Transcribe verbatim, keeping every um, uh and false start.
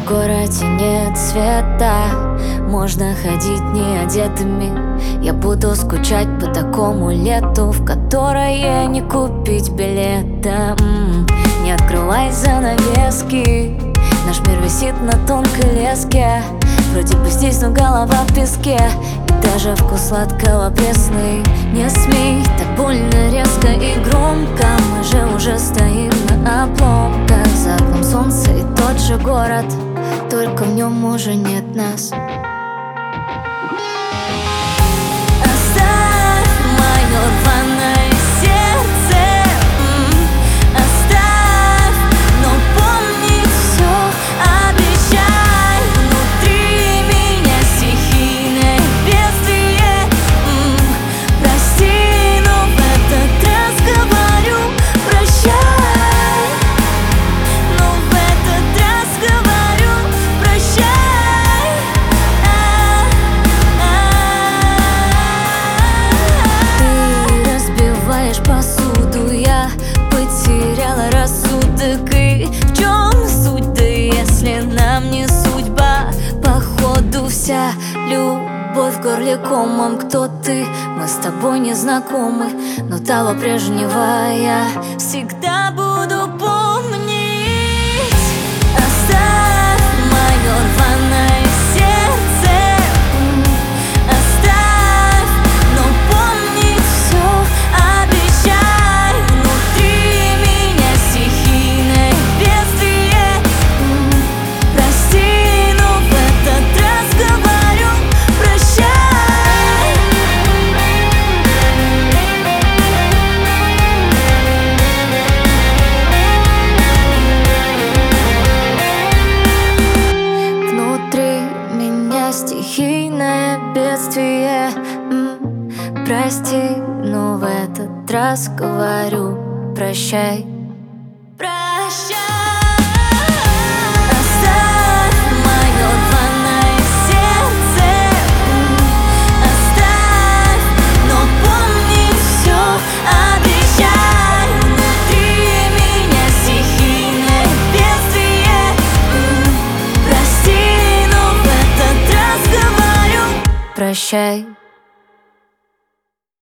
в городе нет света, можно ходить не одетыми. Я буду скучать по такому лету, в которое не купить билета. М-м, не открывай занавески, наш мир висит на тонкой леске. Вроде бы здесь, но голова в песке, и даже вкус сладкого пресный. Не смей так больно, резко и громко, мы же уже стоим на обломках. За окном солнце и тот же город, только в нем уже нет нас. Оставь мое рваное сердце, м, оставь, но помни все, обещай. Внутри меня стихийное бедствие, м, прости, но в этот раз говорю прощай. Но в этот раз говорю прощай. Ты разбиваешь посуду, я потеряла рассудок. И в чем суть, да если нам не судьба? Походу вся любовь в горле комом. Кто ты? Мы с тобой не знакомы, но того прежнего я всегда буду помнить. Оставь мое рваное сердце, м, оставь, но помни все, обещай. Внутри меня стихийное бедствие, м, прости, но в этот раз говорю прощай. Внутри меня стихийное бедствие, м, прости, но в этот раз говорю прощай. Прощай. Оставь мое рваное сердце, м, оставь, но помни все, обещай. Внутри меня стихийное бедствие, м, прости, но в этот раз говорю прощай.